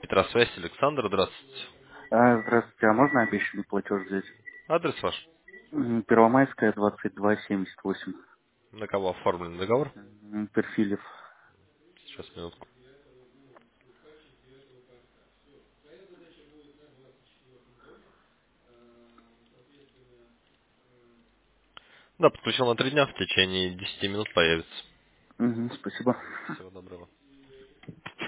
Петросвязь, Александр, здравствуйте. Здравствуйте, а можно обещанный платеж взять? Адрес ваш? Первомайская, 2278. На кого оформлен договор? Перфилев. Сейчас, минутку. Да, подключил на 3 дня, в течение 10 минут появится. Спасибо. Всего доброго.